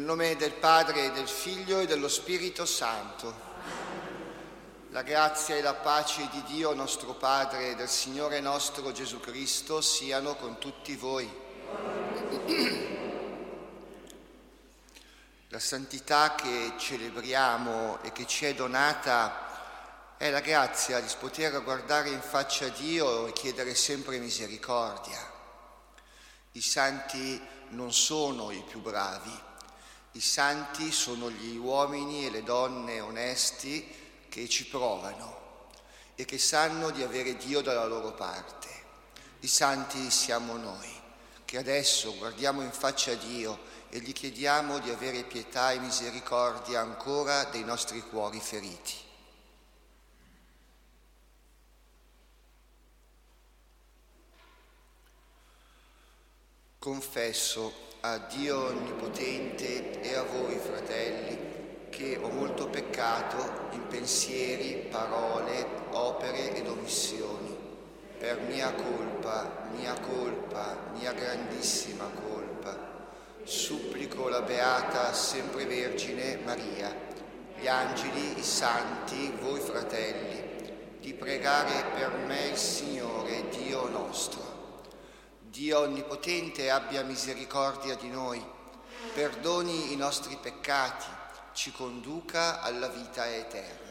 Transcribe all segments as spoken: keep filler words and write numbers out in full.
nome del Padre, e del Figlio e dello Spirito Santo. La grazia e la pace di Dio nostro Padre e del Signore nostro Gesù Cristo siano con tutti voi. La santità che celebriamo e che ci è donata è la grazia di poter guardare in faccia a Dio e chiedere sempre misericordia. I santi non sono i più bravi, i santi sono gli uomini e le donne onesti che ci provano e che sanno di avere Dio dalla loro parte. I santi siamo noi, che adesso guardiamo in faccia a Dio e gli chiediamo di avere pietà e misericordia ancora dei nostri cuori feriti. Confesso a Dio Onnipotente e a voi, fratelli, che ho molto peccato in pensieri, parole, opere ed omissioni, per mia colpa, mia colpa, mia grandissima colpa. Supplico la Beata Sempre Vergine Maria, gli angeli, i santi, voi fratelli, di pregare per me il Signore, Dio nostro. Dio Onnipotente abbia misericordia di noi, perdoni i nostri peccati, ci conduca alla vita eterna.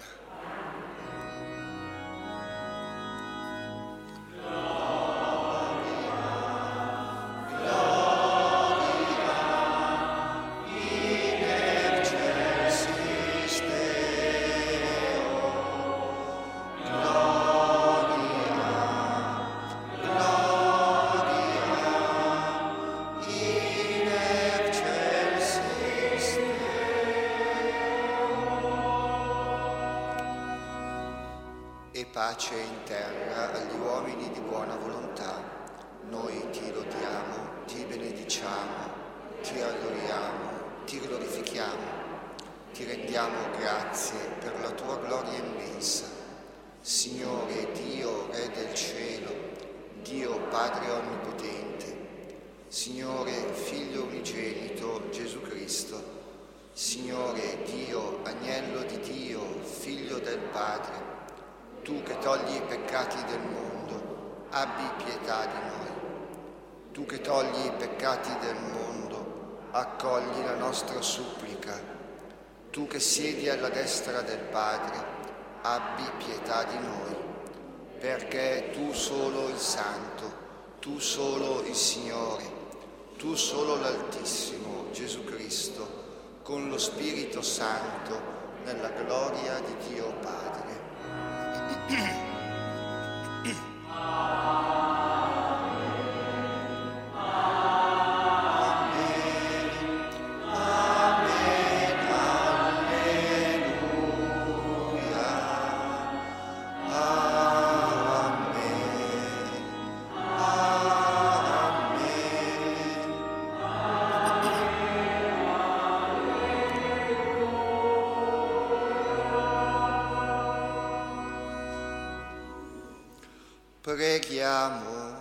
Pace in terra agli uomini di buona volontà. Noi ti lodiamo, ti benediciamo, ti adoriamo, ti glorifichiamo, ti rendiamo grazie per la tua gloria immensa. Signore Dio, Re del cielo, Dio Padre Onnipotente, Signore Figlio unigenito Gesù Cristo, Signore Dio, Agnello di Dio, Figlio del Padre, tu che togli i peccati del mondo, abbi pietà di noi. Tu che togli i peccati del mondo, accogli la nostra supplica. Tu che siedi alla destra del Padre, abbi pietà di noi. Perché tu solo il Santo, tu solo il Signore, tu solo l'Altissimo, Gesù Cristo, con lo Spirito Santo, nella gloria di Dio Padre. Preghiamo.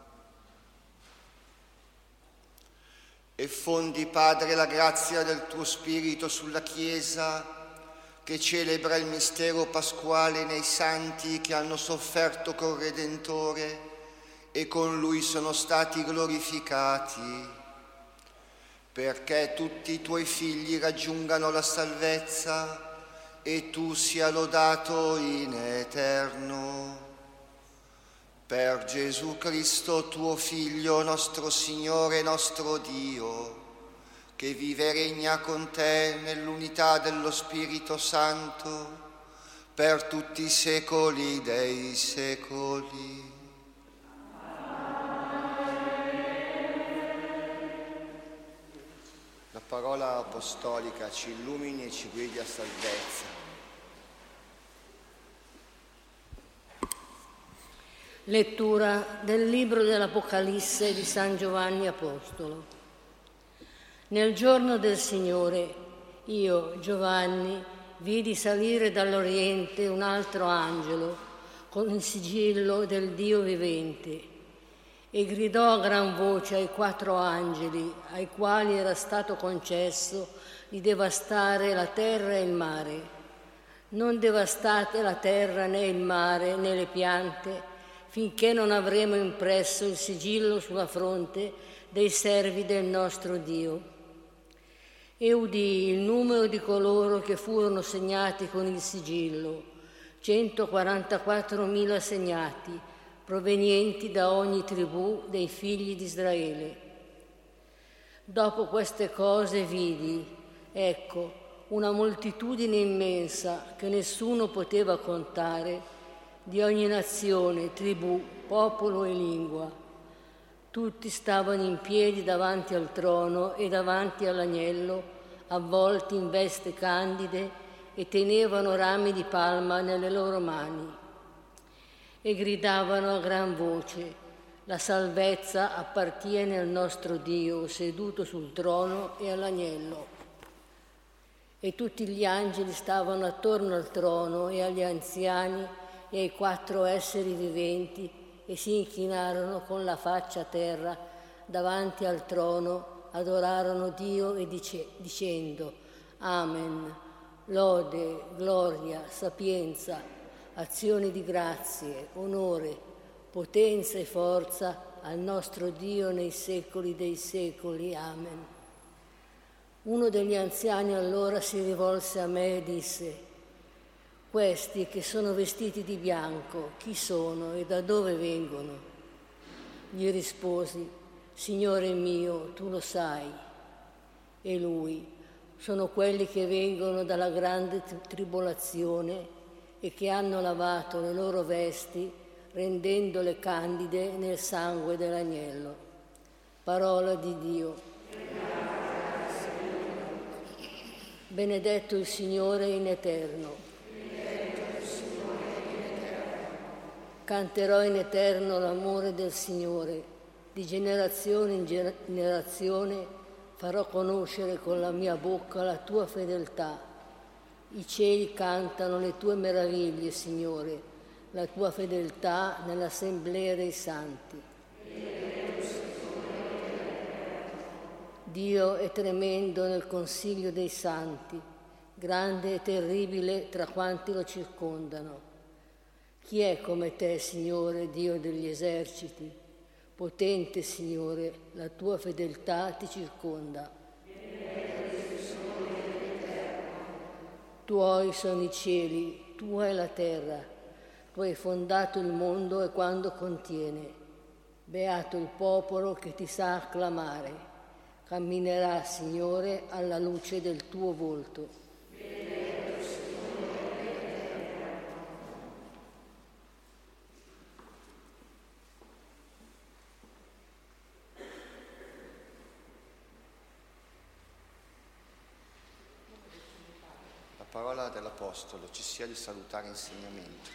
E fondi, Padre, la grazia del tuo Spirito sulla Chiesa, che celebra il mistero pasquale nei santi che hanno sofferto col Redentore e con Lui sono stati glorificati, perché tutti i tuoi figli raggiungano la salvezza e tu sia lodato in eterno. Per Gesù Cristo, tuo Figlio, nostro Signore e nostro Dio, che vive e regna con te nell'unità dello Spirito Santo, per tutti i secoli dei secoli. La parola apostolica ci illumini e ci guidi a salvezza. Lettura del libro dell'Apocalisse di San Giovanni Apostolo. Nel giorno del Signore, io, Giovanni, vidi salire dall'Oriente un altro angelo con il sigillo del Dio vivente e gridò a gran voce ai quattro angeli, ai quali era stato concesso di devastare la terra e il mare. Non devastate la terra né il mare né le piante, finché non avremo impresso il sigillo sulla fronte dei servi del nostro Dio. E udì il numero di coloro che furono segnati con il sigillo, centoquarantaquattromila segnati, provenienti da ogni tribù dei figli di Israele. Dopo queste cose vidi, ecco, una moltitudine immensa che nessuno poteva contare, di ogni nazione, tribù, popolo e lingua. Tutti stavano in piedi davanti al trono e davanti all'agnello, avvolti in vesti candide, e tenevano rami di palma nelle loro mani. E gridavano a gran voce: la salvezza appartiene al nostro Dio, seduto sul trono, e all'agnello. E tutti gli angeli stavano attorno al trono e agli anziani e ai quattro esseri viventi, e si inchinarono con la faccia a terra davanti al trono, adorarono Dio e dice, dicendo: Amen, lode, gloria, sapienza, azioni di grazie, onore, potenza e forza al nostro Dio nei secoli dei secoli. Amen. Uno degli anziani allora si rivolse a me e disse: questi che sono vestiti di bianco, chi sono e da dove vengono? Gli risposi: Signore mio, tu lo sai. E lui: sono quelli che vengono dalla grande tribolazione e che hanno lavato le loro vesti, rendendole candide nel sangue dell'agnello. Parola di Dio. Benedetto il Signore in eterno. Canterò in eterno l'amore del Signore, di generazione in generazione farò conoscere con la mia bocca la tua fedeltà. I cieli cantano le tue meraviglie, Signore, la tua fedeltà nell'assemblea dei santi. Dio è tremendo nel consiglio dei santi, grande e terribile tra quanti lo circondano. Chi è come te, Signore, Dio degli eserciti? Potente, Signore, la tua fedeltà ti circonda. Tuoi sono i cieli, tua è la terra, tu hai fondato il mondo e quando contiene. Beato il popolo che ti sa acclamare, camminerà, Signore, alla luce del tuo volto. La parola dell'Apostolo ci sia di salutare insegnamento.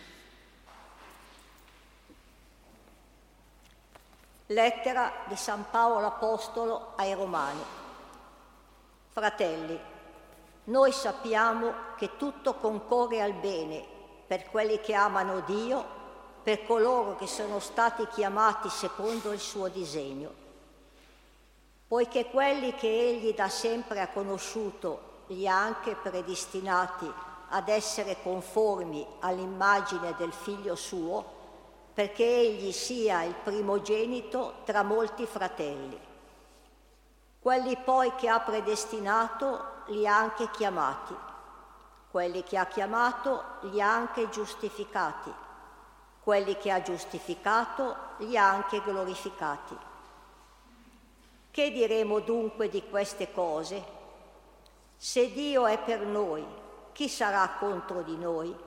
Lettera di San Paolo Apostolo ai Romani. Fratelli, noi sappiamo che tutto concorre al bene per quelli che amano Dio, per coloro che sono stati chiamati secondo il suo disegno. Poiché quelli che Egli da sempre ha conosciuto li ha anche predestinati ad essere conformi all'immagine del Figlio suo, perché Egli sia il primogenito tra molti fratelli. Quelli poi che ha predestinato li ha anche chiamati, quelli che ha chiamato li ha anche giustificati, quelli che ha giustificato li ha anche glorificati. Che diremo dunque di queste cose? Se Dio è per noi, chi sarà contro di noi?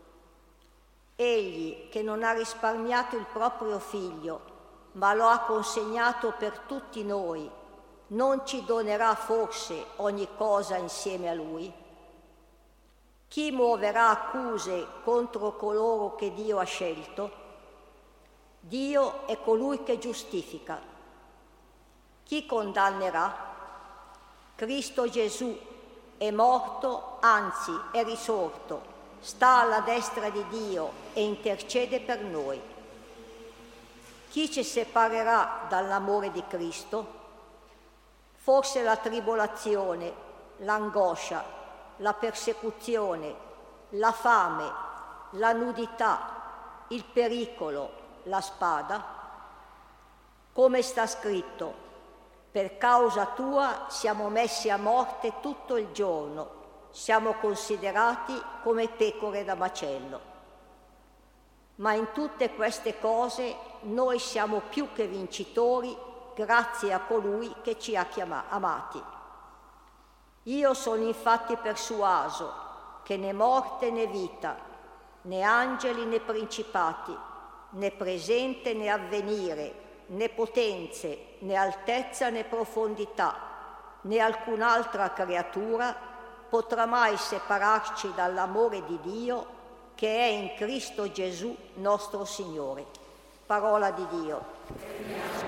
Egli, che non ha risparmiato il proprio figlio, ma lo ha consegnato per tutti noi, non ci donerà forse ogni cosa insieme a Lui? Chi muoverà accuse contro coloro che Dio ha scelto? Dio è colui che giustifica. Chi condannerà? Cristo Gesù è morto, anzi è risorto, sta alla destra di Dio e intercede per noi. Chi ci separerà dall'amore di Cristo? Forse la tribolazione, l'angoscia, la persecuzione, la fame, la nudità, il pericolo, la spada? Come sta scritto, per causa tua siamo messi a morte tutto il giorno, siamo considerati come pecore da macello. Ma in tutte queste cose noi siamo più che vincitori grazie a colui che ci ha chiamati, amati. Io sono infatti persuaso che né morte né vita, né angeli né principati, né presente né avvenire, né potenze, né altezza né profondità, né alcun'altra creatura potrà mai separarci dall'amore di Dio che è in Cristo Gesù nostro Signore. Parola di Dio.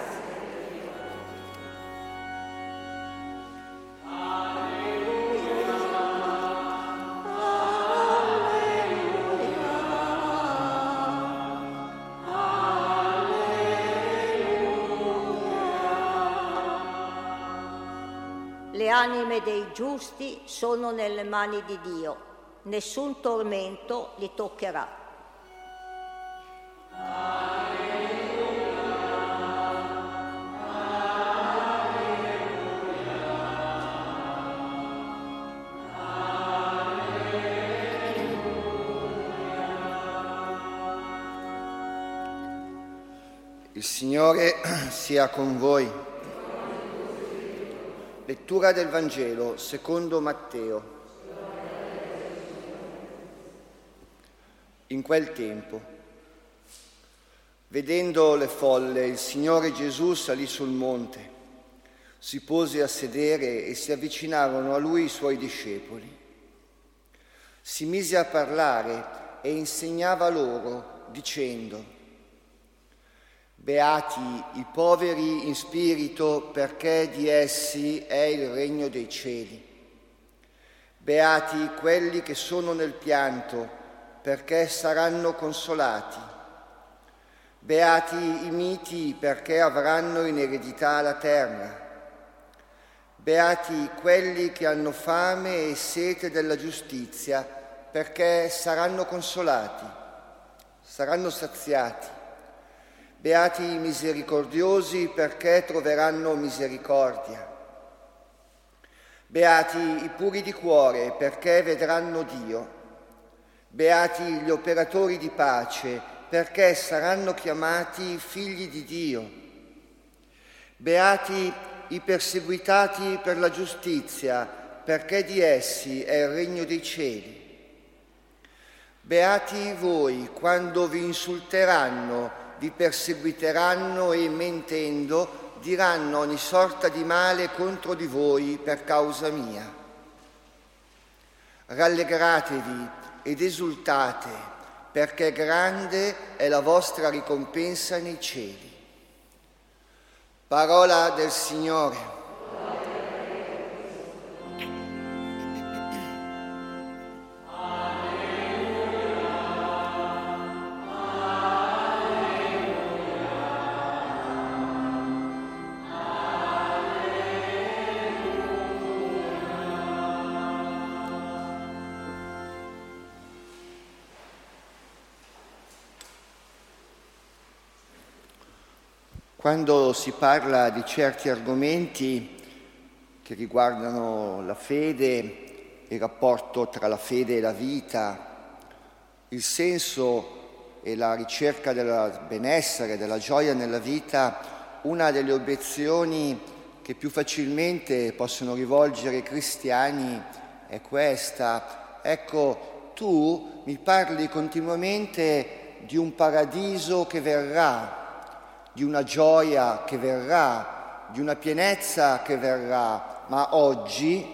Le anime dei giusti sono nelle mani di Dio, nessun tormento li toccherà. Il Signore sia con voi. Lettura del Vangelo secondo Matteo. In quel tempo, vedendo le folle, il Signore Gesù salì sul monte, si pose a sedere e si avvicinarono a Lui i Suoi discepoli. Si mise a parlare e insegnava loro, dicendo: Beati i poveri in spirito, perché di essi è il regno dei cieli. Beati quelli che sono nel pianto, perché saranno consolati. Beati i miti, perché avranno in eredità la terra. Beati quelli che hanno fame e sete della giustizia, perché saranno consolati, saranno saziati. Beati i misericordiosi, perché troveranno misericordia. Beati i puri di cuore, perché vedranno Dio. Beati gli operatori di pace, perché saranno chiamati figli di Dio. Beati i perseguitati per la giustizia, perché di essi è il regno dei cieli. Beati voi quando vi insulteranno, vi perseguiteranno e, mentendo, diranno ogni sorta di male contro di voi per causa mia. Rallegratevi ed esultate, perché grande è la vostra ricompensa nei cieli. Parola del Signore. Quando si parla di certi argomenti che riguardano la fede, il rapporto tra la fede e la vita, il senso e la ricerca del benessere, della gioia nella vita, una delle obiezioni che più facilmente possono rivolgere i cristiani è questa: ecco, tu mi parli continuamente di un paradiso che verrà, di una gioia che verrà, di una pienezza che verrà, ma oggi,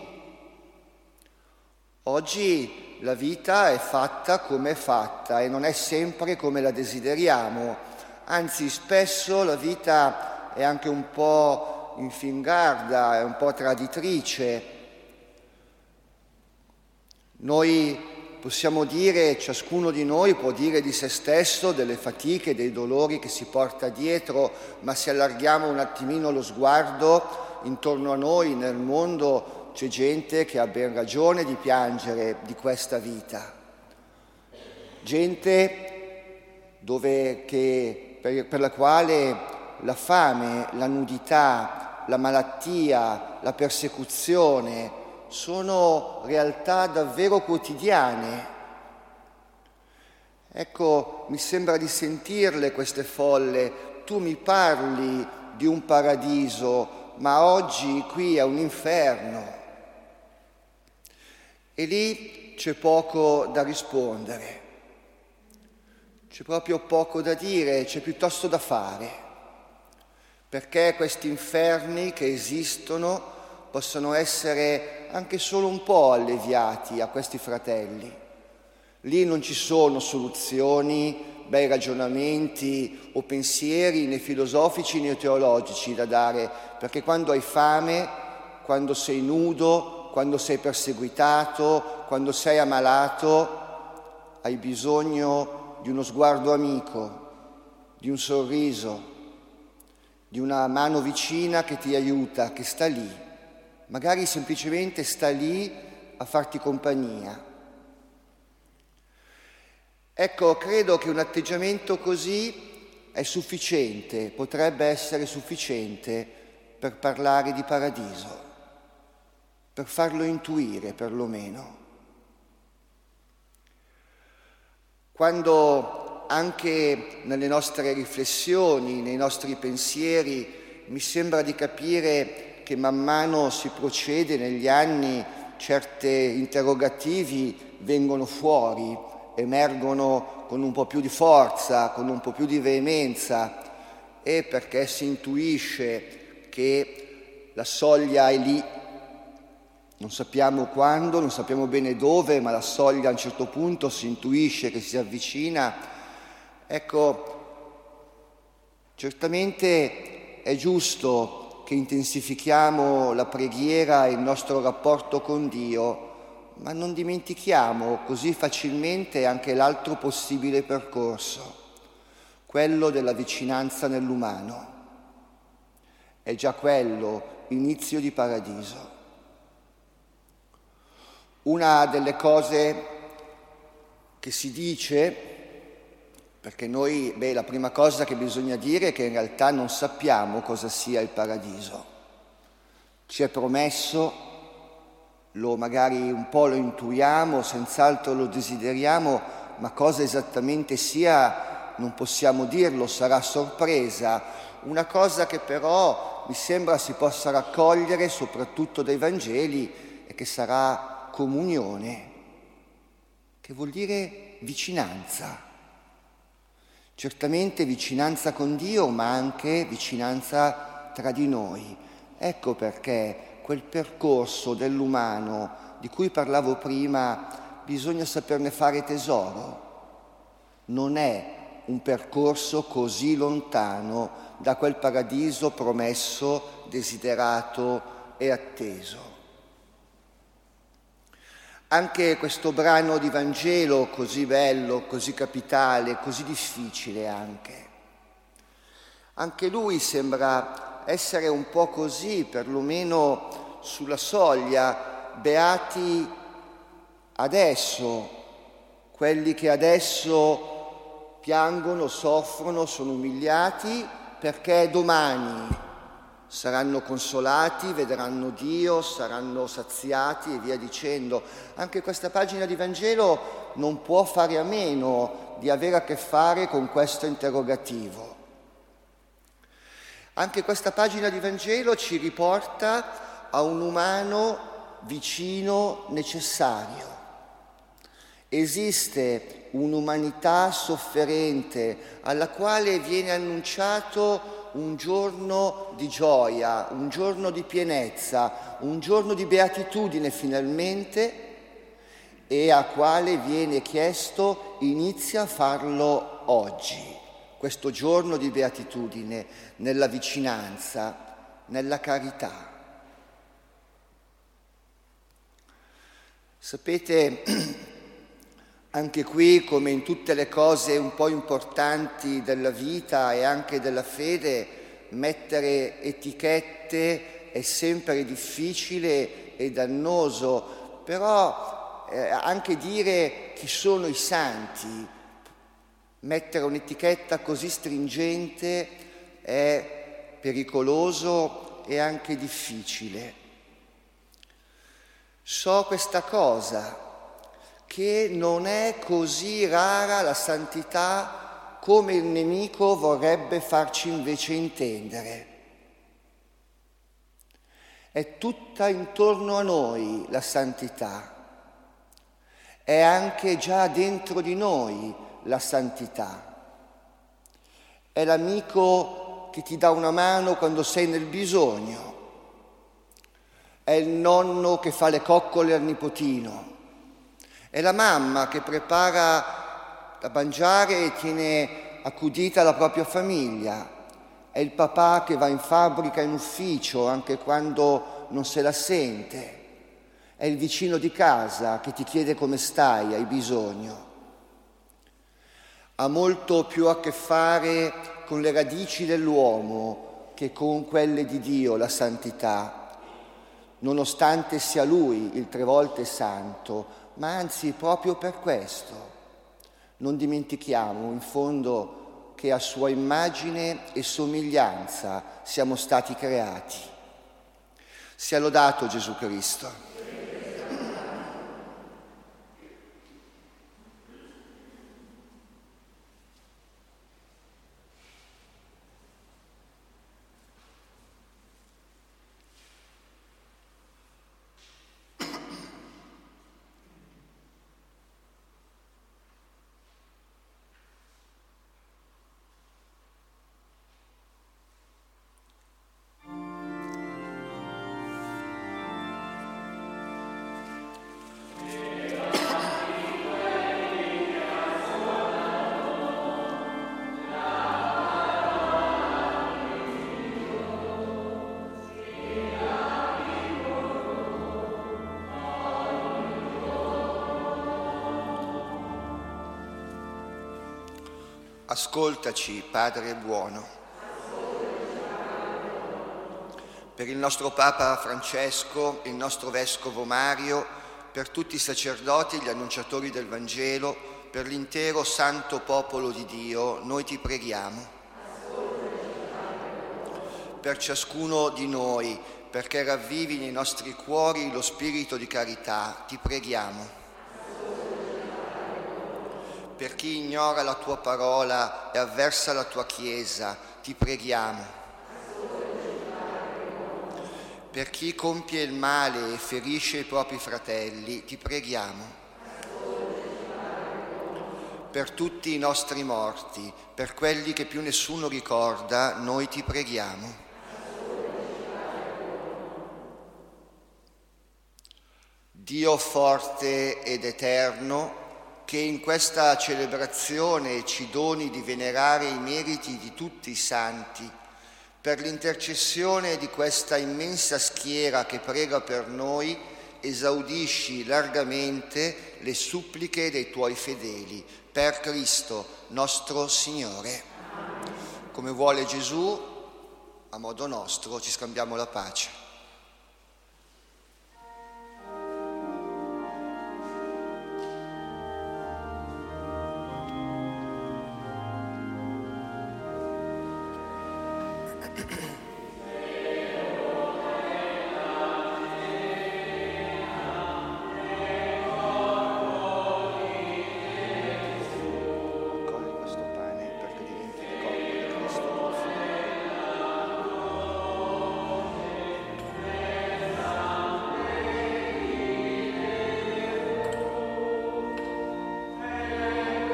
oggi la vita è fatta come è fatta e non è sempre come la desideriamo, anzi spesso la vita è anche un po' infingarda, è un po' traditrice. Noi possiamo dire, ciascuno di noi può dire di se stesso, delle fatiche, dei dolori che si porta dietro, ma se allarghiamo un attimino lo sguardo, intorno a noi, nel mondo, c'è gente che ha ben ragione di piangere di questa vita. Gente dove, che, per, per la quale la fame, la nudità, la malattia, la persecuzione sono realtà davvero quotidiane. Ecco, mi sembra di sentirle queste folle. Tu mi parli di un paradiso, ma oggi qui è un inferno. E lì c'è poco da rispondere, c'è proprio poco da dire, c'è piuttosto da fare, perché questi inferni che esistono possono essere anche solo un po' alleviati a questi fratelli. Lì non ci sono soluzioni, bei ragionamenti o pensieri né filosofici né teologici da dare, perché quando hai fame, quando sei nudo, quando sei perseguitato, quando sei ammalato, hai bisogno di uno sguardo amico, di un sorriso, di una mano vicina che ti aiuta, che sta lì. Magari semplicemente sta lì a farti compagnia. Ecco, credo che un atteggiamento così è sufficiente, potrebbe essere sufficiente per parlare di paradiso, per farlo intuire perlomeno. Quando anche nelle nostre riflessioni, nei nostri pensieri, mi sembra di capire che man mano si procede negli anni, certi interrogativi vengono fuori, emergono con un po' più di forza, con un po' più di veemenza, e perché si intuisce che la soglia è lì, non sappiamo quando, non sappiamo bene dove, ma la soglia a un certo punto si intuisce che si avvicina. Ecco, certamente è giusto che intensifichiamo la preghiera e il nostro rapporto con Dio, ma non dimentichiamo così facilmente anche l'altro possibile percorso, quello della vicinanza nell'umano. È già quello l'inizio di paradiso. Una delle cose che si dice, perché noi, beh, la prima cosa che bisogna dire è che in realtà non sappiamo cosa sia il paradiso. Ci è promesso, lo magari un po' lo intuiamo, senz'altro lo desideriamo, ma cosa esattamente sia non possiamo dirlo, sarà sorpresa. Una cosa che però mi sembra si possa raccogliere soprattutto dai Vangeli è che sarà comunione, che vuol dire vicinanza. Certamente vicinanza con Dio, ma anche vicinanza tra di noi. Ecco perché quel percorso dell'umano di cui parlavo prima bisogna saperne fare tesoro. Non è un percorso così lontano da quel paradiso promesso, desiderato e atteso. Anche questo brano di Vangelo così bello, così capitale, così difficile anche. Anche lui sembra essere un po' così, perlomeno sulla soglia, beati adesso, quelli che adesso piangono, soffrono, sono umiliati, perché domani saranno consolati, vedranno Dio, saranno saziati e via dicendo. Anche questa pagina di Vangelo non può fare a meno di avere a che fare con questo interrogativo. Anche questa pagina di Vangelo ci riporta a un umano vicino, necessario. Esiste un'umanità sofferente alla quale viene annunciato un giorno di gioia, un giorno di pienezza, un giorno di beatitudine finalmente, e a quale viene chiesto inizia a farlo oggi, questo giorno di beatitudine, nella vicinanza, nella carità. Sapete, Anche qui, come in tutte le cose un po' importanti della vita e anche della fede, mettere etichette è sempre difficile e dannoso, però eh, anche dire chi sono i santi, mettere un'etichetta così stringente è pericoloso e anche difficile. So questa cosa, che non è così rara la santità come il nemico vorrebbe farci invece intendere. È tutta intorno a noi la santità, è anche già dentro di noi la santità. È l'amico che ti dà una mano quando sei nel bisogno, è il nonno che fa le coccole al nipotino, è la mamma che prepara da mangiare e tiene accudita la propria famiglia, è il papà che va in fabbrica, in ufficio, anche quando non se la sente, è il vicino di casa che ti chiede come stai, hai bisogno. Ha molto più a che fare con le radici dell'uomo che con quelle di Dio, la santità, nonostante sia Lui il tre volte santo, ma anzi proprio per questo. Non dimentichiamo in fondo che a sua immagine e somiglianza siamo stati creati. Sia lodato Gesù Cristo. Ascoltaci, Padre buono. Per il nostro Papa Francesco, il nostro Vescovo Mario, per tutti i sacerdoti e gli annunciatori del Vangelo, per l'intero santo popolo di Dio, noi ti preghiamo. Per ciascuno di noi, perché ravvivi nei nostri cuori lo spirito di carità, ti preghiamo. Per chi ignora la tua parola e avversa la tua Chiesa, ti preghiamo. Per chi compie il male e ferisce i propri fratelli, ti preghiamo. Per tutti i nostri morti, per quelli che più nessuno ricorda, noi ti preghiamo. Dio forte ed eterno, che in questa celebrazione ci doni di venerare i meriti di tutti i santi, per l'intercessione di questa immensa schiera che prega per noi, esaudisci largamente le suppliche dei tuoi fedeli. Per Cristo nostro Signore. Come vuole Gesù, a modo nostro ci scambiamo la pace.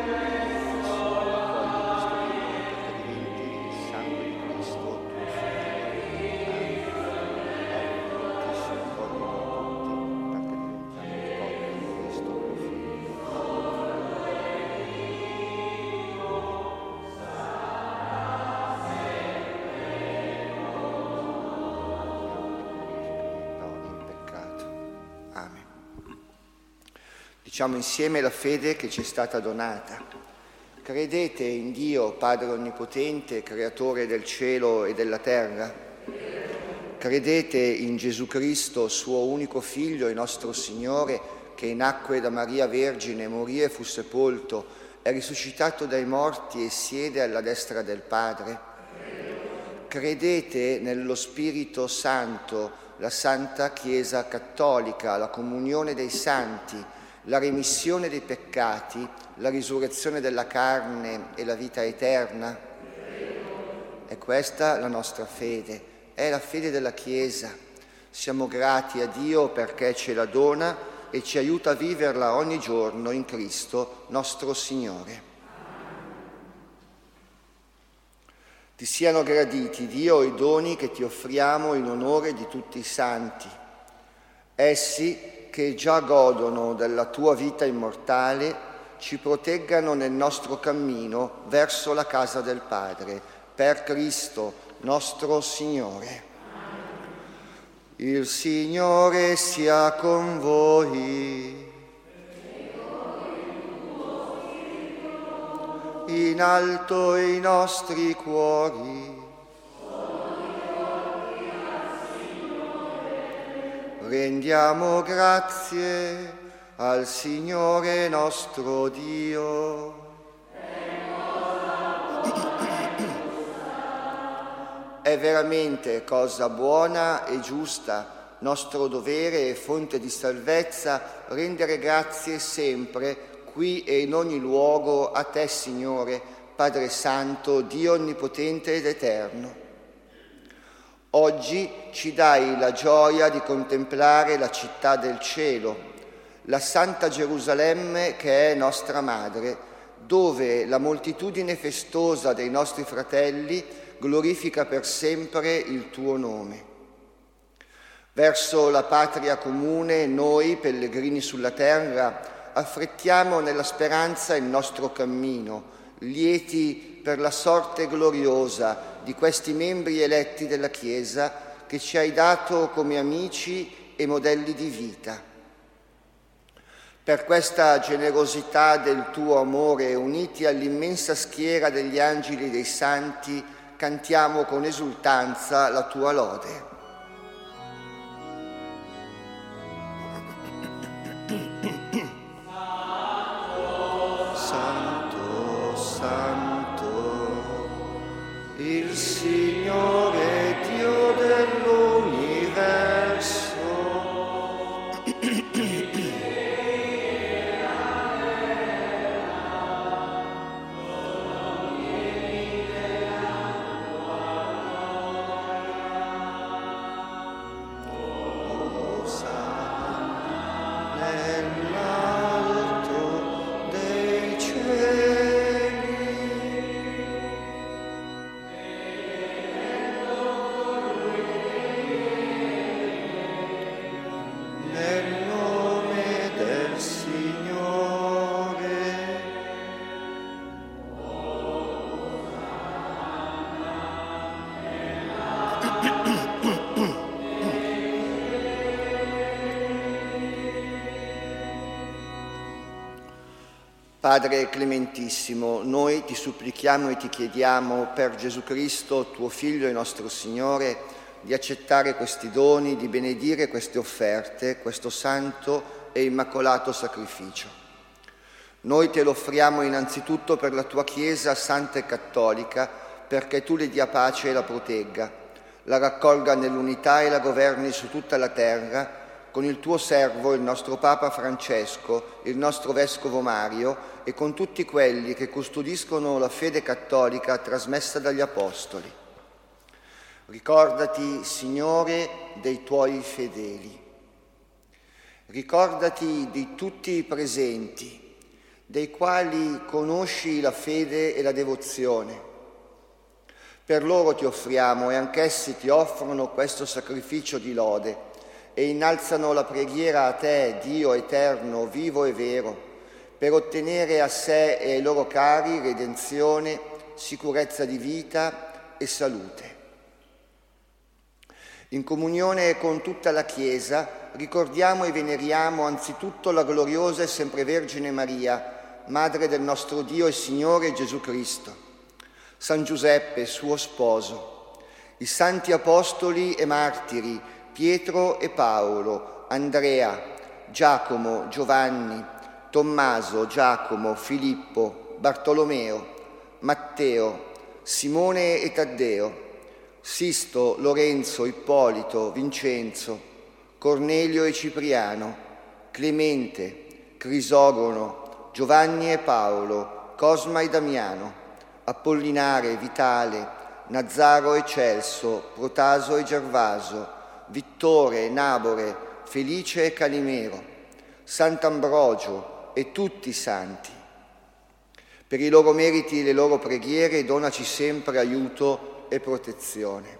Cristo tuo Figlio. Diciamo insieme la fede che ci è stata donata. Credete in Dio, Padre Onnipotente, Creatore del cielo e della terra? Credete in Gesù Cristo, suo unico Figlio e nostro Signore, che nacque da Maria Vergine, morì e fu sepolto, è risuscitato dai morti e siede alla destra del Padre? Credete nello Spirito Santo, la Santa Chiesa Cattolica, la comunione dei santi, la remissione dei peccati, la risurrezione della carne e la vita eterna? È questa la nostra fede, è la fede della Chiesa. Siamo grati a Dio perché ce la dona e ci aiuta a viverla ogni giorno in Cristo nostro Signore. Ti siano graditi, Dio, i doni che ti offriamo in onore di tutti i santi. Essi, che già godono della tua vita immortale, ci proteggano nel nostro cammino verso la casa del Padre, per Cristo nostro Signore. Il Signore sia con voi. In alto i nostri cuori. Rendiamo grazie al Signore nostro Dio. È veramente cosa buona e giusta, nostro dovere e fonte di salvezza, rendere grazie sempre, qui e in ogni luogo, a Te, Signore, Padre Santo, Dio Onnipotente ed Eterno. Oggi ci dai la gioia di contemplare la città del cielo, la Santa Gerusalemme che è nostra madre, dove la moltitudine festosa dei nostri fratelli glorifica per sempre il tuo nome. Verso la patria comune noi, pellegrini sulla terra, affrettiamo nella speranza il nostro cammino, lieti per la sorte gloriosa di questi membri eletti della Chiesa che ci hai dato come amici e modelli di vita. Per questa generosità del tuo amore, uniti all'immensa schiera degli angeli e dei santi, cantiamo con esultanza la tua lode. Santo, Santo, il Signore Dio dell'universo. Padre clementissimo, noi ti supplichiamo e ti chiediamo per Gesù Cristo, tuo Figlio e nostro Signore, di accettare questi doni, di benedire queste offerte, questo santo e immacolato sacrificio. Noi te lo offriamo innanzitutto per la tua Chiesa santa e cattolica, perché tu le dia pace e la protegga, la raccolga nell'unità e la governi su tutta la terra, con il tuo servo, il nostro Papa Francesco, il nostro Vescovo Mario e con tutti quelli che custodiscono la fede cattolica trasmessa dagli Apostoli. Ricordati, Signore, dei tuoi fedeli. Ricordati di tutti i presenti, dei quali conosci la fede e la devozione. Per loro ti offriamo e anch'essi ti offrono questo sacrificio di lode e innalzano la preghiera a te, Dio eterno, vivo e vero, per ottenere a sé e ai loro cari redenzione, sicurezza di vita e salute. In comunione con tutta la Chiesa ricordiamo e veneriamo anzitutto la gloriosa e sempre Vergine Maria, Madre del nostro Dio e Signore Gesù Cristo, San Giuseppe, suo sposo, i santi apostoli e martiri Pietro e Paolo, Andrea, Giacomo, Giovanni, Tommaso, Giacomo, Filippo, Bartolomeo, Matteo, Simone e Taddeo, Sisto, Lorenzo, Ippolito, Vincenzo, Cornelio e Cipriano, Clemente, Crisogono, Giovanni e Paolo, Cosma e Damiano, Apollinare, Vitale, Nazzaro e Celso, Protaso e Gervaso, Vittore, Nabore, Felice e Calimero, Sant'Ambrogio e tutti i santi. Per i loro meriti e le loro preghiere donaci sempre aiuto e protezione.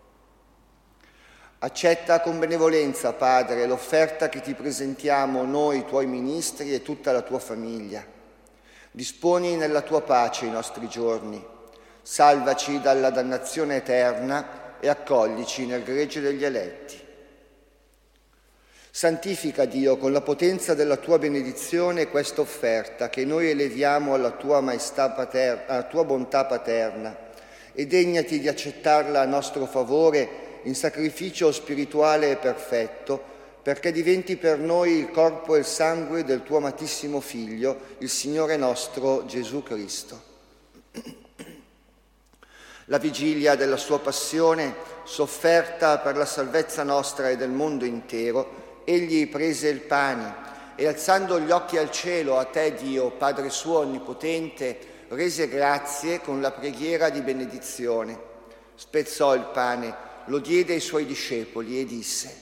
Accetta con benevolenza, Padre, l'offerta che ti presentiamo noi, tuoi ministri e tutta la tua famiglia. Disponi nella tua pace i nostri giorni, salvaci dalla dannazione eterna e accoglici nel gregge degli eletti. Santifica, Dio, con la potenza della tua benedizione questa offerta che noi eleviamo alla tua maestà paterna, alla tua bontà paterna, e degnati di accettarla a nostro favore in sacrificio spirituale e perfetto, perché diventi per noi il corpo e il sangue del tuo amatissimo Figlio, il Signore nostro Gesù Cristo. La vigilia della sua passione, sofferta per la salvezza nostra e del mondo intero, egli prese il pane e, alzando gli occhi al cielo, a te, Dio, Padre suo onnipotente, rese grazie con la preghiera di benedizione. Spezzò il pane, lo diede ai suoi discepoli e disse: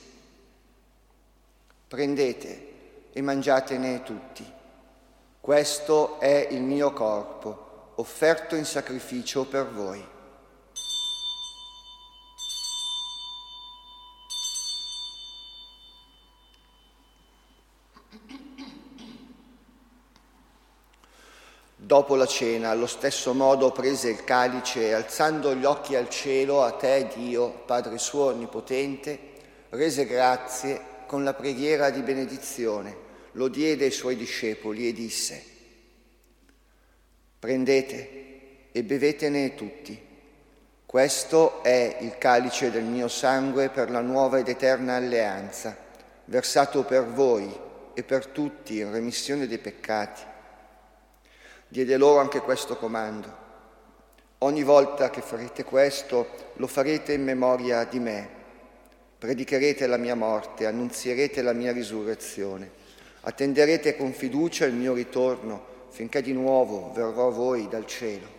prendete e mangiatene tutti. Questo è il mio corpo, offerto in sacrificio per voi. Dopo la cena, allo stesso modo prese il calice e, alzando gli occhi al cielo, a te, Dio, Padre suo onnipotente, rese grazie con la preghiera di benedizione, lo diede ai suoi discepoli e disse: prendete e bevetene tutti. Questo è il calice del mio sangue per la nuova ed eterna alleanza, versato per voi e per tutti in remissione dei peccati. Diede loro anche questo comando: ogni volta che farete questo, lo farete in memoria di me. Predicherete la mia morte, annunzierete la mia risurrezione, attenderete con fiducia il mio ritorno, finché di nuovo verrò a voi dal cielo.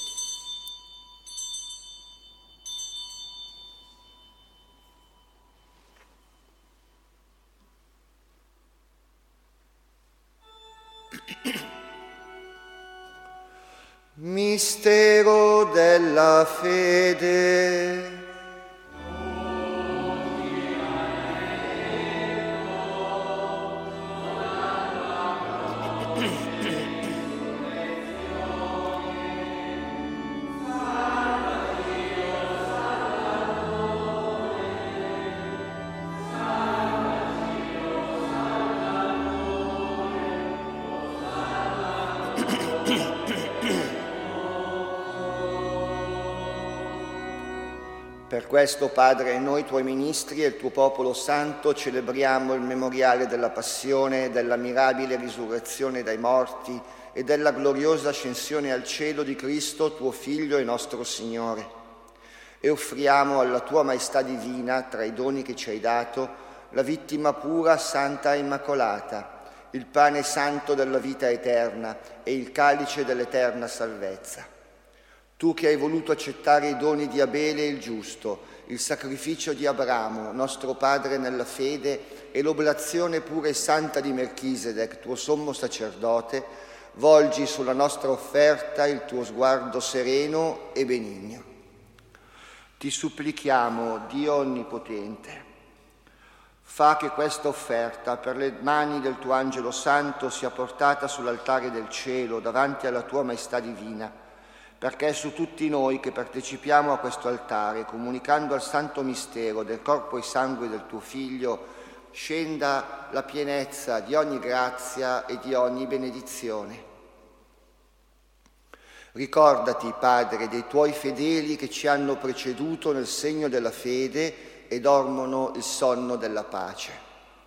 Mistero della fede. Per questo, Padre, noi tuoi ministri e il tuo popolo santo celebriamo il memoriale della passione, della mirabile risurrezione dai morti e della gloriosa ascensione al cielo di Cristo, tuo Figlio e nostro Signore. E offriamo alla tua maestà divina, tra i doni che ci hai dato, la vittima pura, santa e immacolata, il pane santo della vita eterna e il calice dell'eterna salvezza. Tu che hai voluto accettare i doni di Abele il giusto, il sacrificio di Abramo, nostro padre nella fede, e l'oblazione pura e santa di Melchisedec, tuo sommo sacerdote, volgi sulla nostra offerta il tuo sguardo sereno e benigno. Ti supplichiamo, Dio Onnipotente, fa che questa offerta per le mani del tuo angelo santo sia portata sull'altare del cielo davanti alla tua maestà divina, perché su tutti noi che partecipiamo a questo altare, comunicando al santo mistero del corpo e sangue del tuo Figlio, scenda la pienezza di ogni grazia e di ogni benedizione. Ricordati, Padre, dei tuoi fedeli che ci hanno preceduto nel segno della fede e dormono il sonno della pace.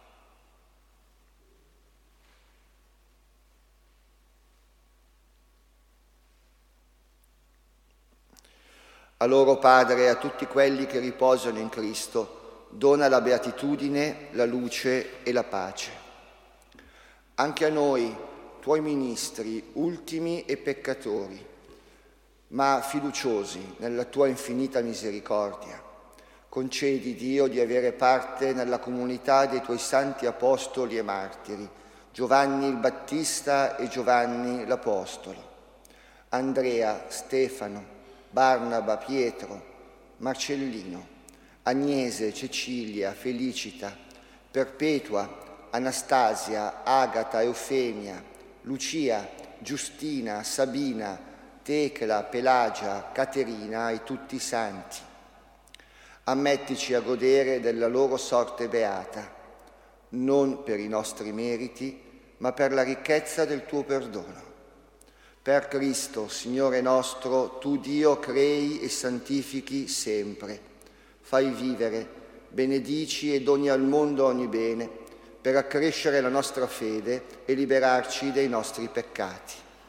A loro, Padre, e a tutti quelli che riposano in Cristo, dona la beatitudine, la luce e la pace. Anche a noi, tuoi ministri, ultimi e peccatori, ma fiduciosi nella tua infinita misericordia, concedi, Dio, di avere parte nella comunità dei tuoi santi apostoli e martiri, Giovanni il Battista e Giovanni l'Apostolo, Andrea, Stefano, Barnaba, Pietro, Marcellino, Agnese, Cecilia, Felicita, Perpetua, Anastasia, Agata, Eufemia, Lucia, Giustina, Sabina, Tecla, Pelagia, Caterina e tutti i santi. Ammettici a godere della loro sorte beata, non per i nostri meriti, ma per la ricchezza del tuo perdono. Per Cristo, Signore nostro, tu Dio crei e santifichi sempre. Fai vivere, benedici e doni al mondo ogni bene, per accrescere la nostra fede e liberarci dai nostri peccati.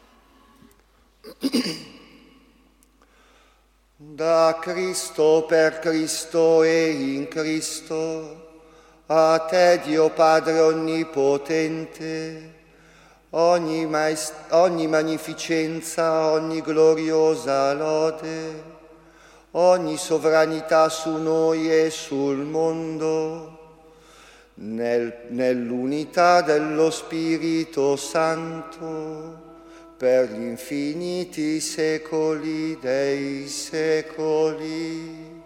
Da Cristo, per Cristo e in Cristo, a te, Dio Padre Onnipotente, Ogni, maest- ogni magnificenza, ogni gloriosa lode, ogni sovranità su noi e sul mondo, nel, nell'unità dello Spirito Santo, per gli infiniti secoli dei secoli.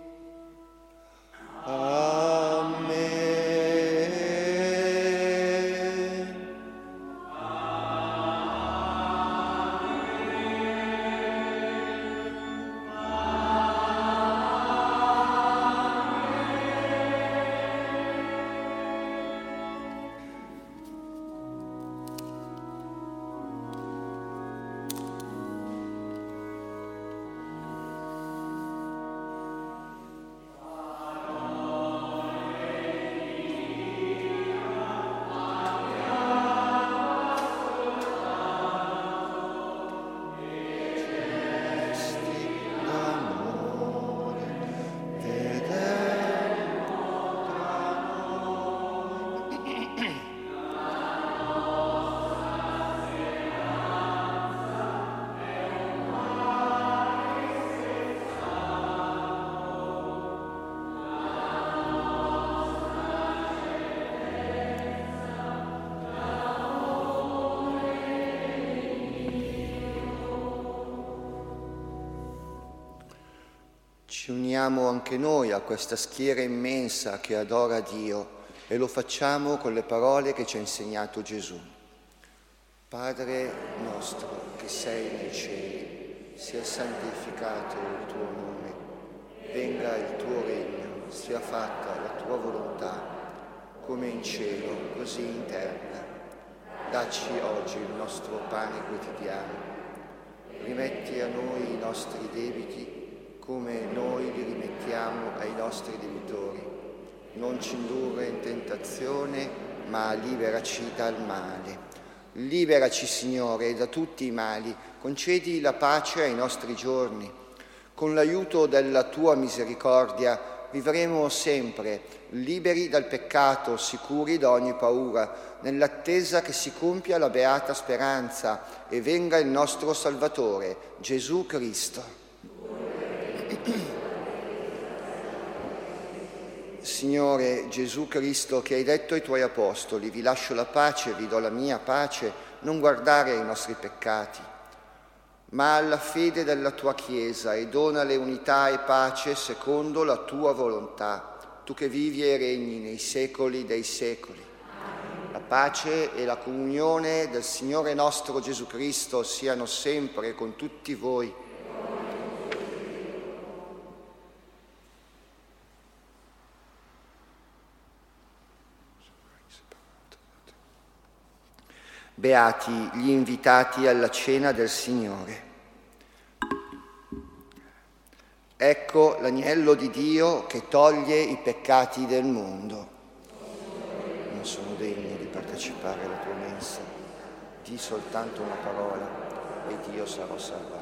Amen. Ci uniamo anche noi a questa schiera immensa che adora Dio e lo facciamo con le parole che ci ha insegnato Gesù. Padre nostro che sei nei cieli, sia santificato il tuo nome, venga il tuo regno, sia fatta la tua volontà, come in cielo, così in terra. Dacci oggi il nostro pane quotidiano, rimetti a noi i nostri debiti, come noi li rimettiamo ai nostri debitori. Non ci indurre in tentazione, ma liberaci dal male. Liberaci, Signore, da tutti i mali, concedi la pace ai nostri giorni. Con l'aiuto della tua misericordia vivremo sempre liberi dal peccato, sicuri da ogni paura, nell'attesa che si compia la beata speranza e venga il nostro Salvatore, Gesù Cristo. Signore Gesù Cristo, che hai detto ai tuoi apostoli, vi lascio la pace, vi do la mia pace, non guardare ai nostri peccati, ma alla fede della tua Chiesa, e donale unità e pace secondo la tua volontà, tu che vivi e regni nei secoli dei secoli. La pace e la comunione del Signore nostro Gesù Cristo siano sempre con tutti voi. Beati gli invitati alla cena del Signore. Ecco l'agnello di Dio che toglie i peccati del mondo. Non sono degno di partecipare alla tua mensa. Di soltanto una parola e Dio sarò salvato.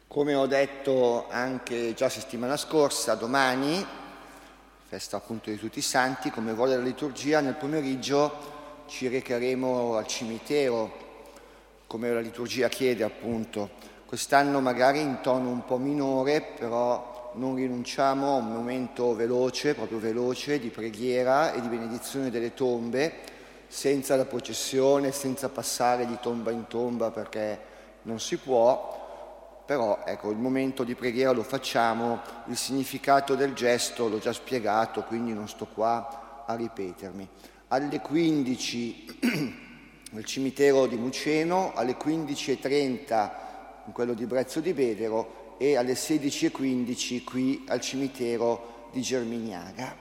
Come ho detto anche già settimana scorsa, domani, festa appunto di tutti i santi, come vuole la liturgia, nel pomeriggio ci recheremo al cimitero, come la liturgia chiede appunto. Quest'anno magari in tono un po' minore, però non rinunciamo a un momento veloce, proprio veloce, di preghiera e di benedizione delle tombe, senza la processione, senza passare di tomba in tomba perché non si può. Però ecco, il momento di preghiera lo facciamo, il significato del gesto l'ho già spiegato, quindi non sto qua a ripetermi. Alle quindici nel cimitero di Muceno, alle quindici e trenta in quello di Brezzo di Bedero e alle sedici e quindici qui al cimitero di Germignaga.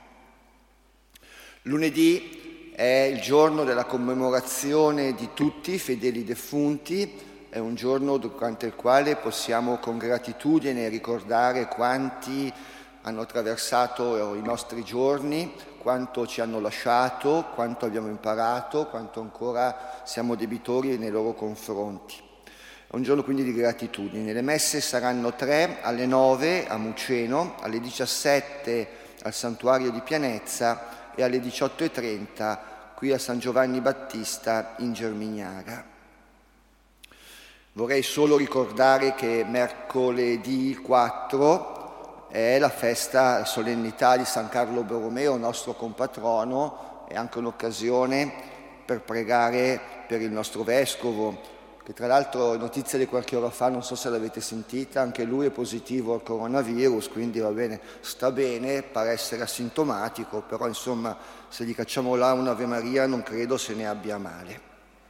Lunedì è il giorno della commemorazione di tutti i fedeli defunti. È un giorno durante il quale possiamo con gratitudine ricordare quanti hanno attraversato i nostri giorni, quanto ci hanno lasciato, quanto abbiamo imparato, quanto ancora siamo debitori nei loro confronti. È un giorno quindi di gratitudine. Le messe saranno tre, alle nove a Muceno, alle diciassette al Santuario di Pianezza e alle diciotto e trenta qui a San Giovanni Battista in Germignaga. Vorrei solo ricordare che mercoledì quattro è la festa, la solennità di San Carlo Borromeo, nostro compatrono, è anche un'occasione per pregare per il nostro vescovo, che tra l'altro notizia di qualche ora fa, non so se l'avete sentita, anche lui è positivo al coronavirus, quindi va bene, sta bene, pare essere asintomatico, però insomma se gli cacciamo là un'Ave Maria non credo se ne abbia male.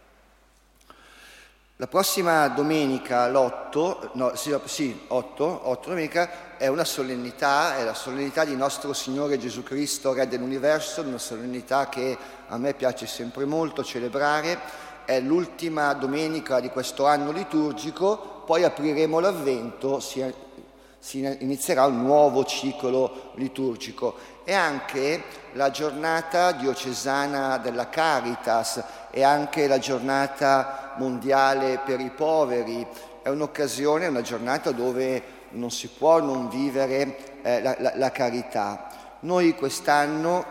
La prossima domenica, l'otto, no, sì, sì, otto, otto domenica, è una solennità, è la solennità di nostro Signore Gesù Cristo, Re dell'Universo, una solennità che a me piace sempre molto celebrare, è l'ultima domenica di questo anno liturgico, poi apriremo l'Avvento, si, si inizierà un nuovo ciclo liturgico. È anche la giornata diocesana della Caritas, è anche la giornata mondiale per i poveri, è un'occasione, una giornata dove non si può non vivere eh, la, la, la carità. Noi quest'anno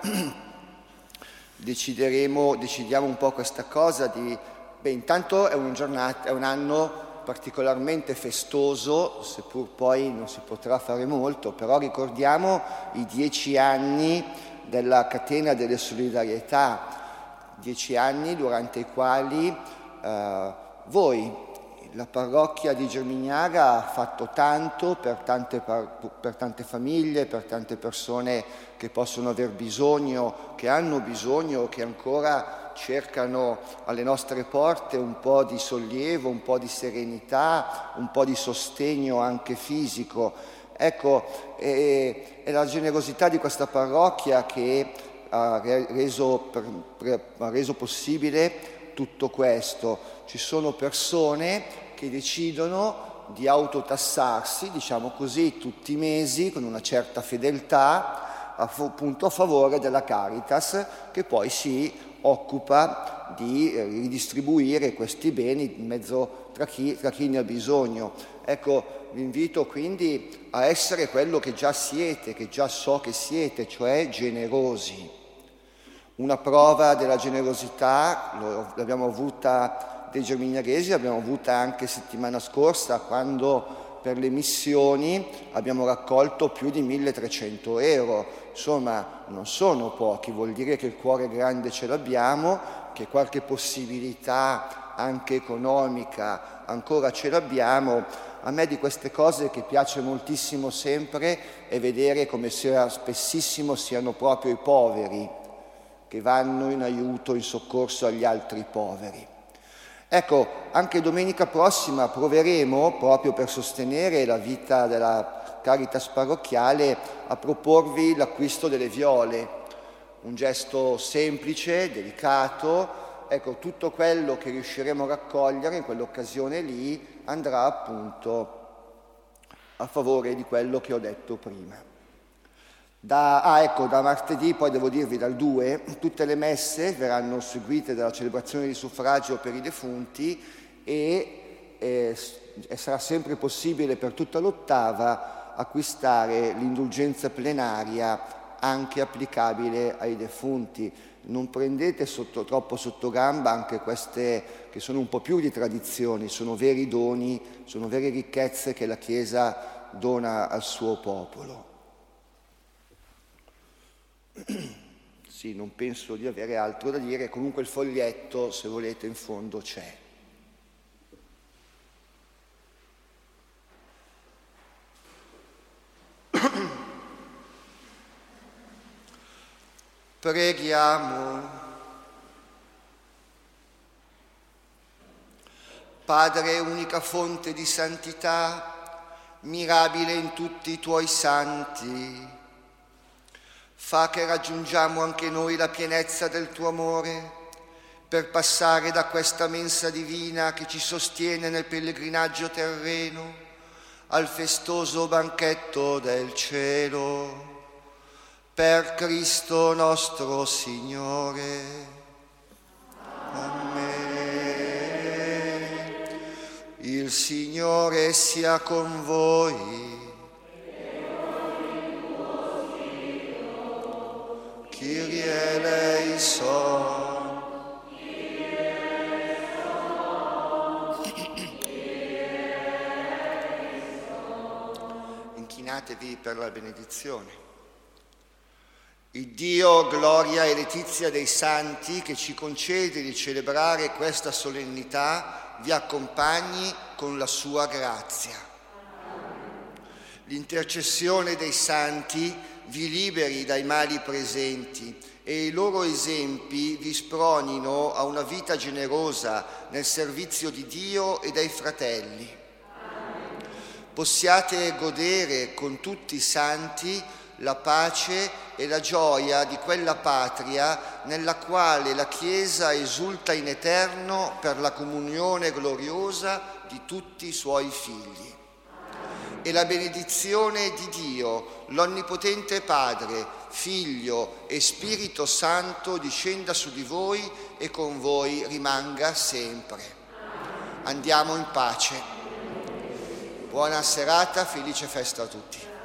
decideremo, decidiamo un po' questa cosa di, beh, intanto è, un giornata, è un anno particolarmente festoso, seppur poi non si potrà fare molto, però ricordiamo i dieci anni della catena delle solidarietà, dieci anni durante i quali eh, voi, la parrocchia di Germignaga, ha fatto tanto per tante, per tante famiglie, per tante persone che possono aver bisogno, che hanno bisogno, che ancora cercano alle nostre porte un po' di sollievo, un po' di serenità, un po' di sostegno anche fisico. Ecco, è, è la generosità di questa parrocchia che ha reso, per, per, ha reso possibile tutto questo. Ci sono persone che decidono di autotassarsi, diciamo così, tutti i mesi con una certa fedeltà, appunto a favore della Caritas, che poi si occupa di ridistribuire questi beni in mezzo tra chi, tra chi ne ha bisogno. Ecco, vi invito quindi a essere quello che già siete, che già so che siete, cioè generosi. Una prova della generosità l'abbiamo avuta dei germignaghesi, l'abbiamo avuta anche settimana scorsa, quando per le missioni abbiamo raccolto più di milletrecento euro. Insomma, non sono pochi, vuol dire che il cuore grande ce l'abbiamo, che qualche possibilità anche economica ancora ce l'abbiamo. A me di queste cose che piace moltissimo sempre è vedere come sia, spessissimo siano proprio i poveri che vanno in aiuto, in soccorso agli altri poveri. Ecco, anche domenica prossima proveremo, proprio per sostenere la vita della Caritas parrocchiale, a proporvi l'acquisto delle viole, un gesto semplice, delicato. Ecco, tutto quello che riusciremo a raccogliere in quell'occasione lì andrà appunto a favore di quello che ho detto prima. Da, ah, ecco, da martedì, poi devo dirvi dal due, tutte le messe verranno seguite dalla celebrazione di suffragio per i defunti e eh, sarà sempre possibile per tutta l'ottava acquistare l'indulgenza plenaria anche applicabile ai defunti. Non prendete sotto, troppo sotto gamba anche queste che sono un po' più di tradizioni, sono veri doni, sono vere ricchezze che la Chiesa dona al suo popolo. Sì, non penso di avere altro da dire, comunque il foglietto, se volete, in fondo c'è. Preghiamo. Padre, unica fonte di santità, mirabile in tutti i tuoi santi, fa che raggiungiamo anche noi la pienezza del tuo amore per passare da questa mensa divina che ci sostiene nel pellegrinaggio terreno al festoso banchetto del cielo. Per Cristo nostro Signore. Amen. Il Signore sia con voi. Kyrie eleison. Inchinatevi per la benedizione. Il Dio, gloria e letizia dei santi, che ci concede di celebrare questa solennità, vi accompagni con la sua grazia. L'intercessione dei santi vi liberi dai mali presenti e i loro esempi vi spronino a una vita generosa nel servizio di Dio e dei fratelli. Possiate godere con tutti i santi la pace e la gioia di quella patria nella quale la Chiesa esulta in eterno per la comunione gloriosa di tutti i suoi figli. E la benedizione di Dio, l'Onnipotente Padre, Figlio e Spirito Santo discenda su di voi e con voi rimanga sempre. Andiamo in pace. Buona serata, felice festa a tutti.